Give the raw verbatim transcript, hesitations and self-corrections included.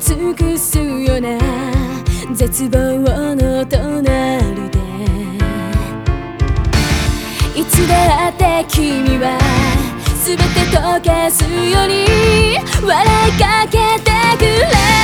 尽くすような絶望の隣で、いつだって君は全て溶かすように笑いかけてくれ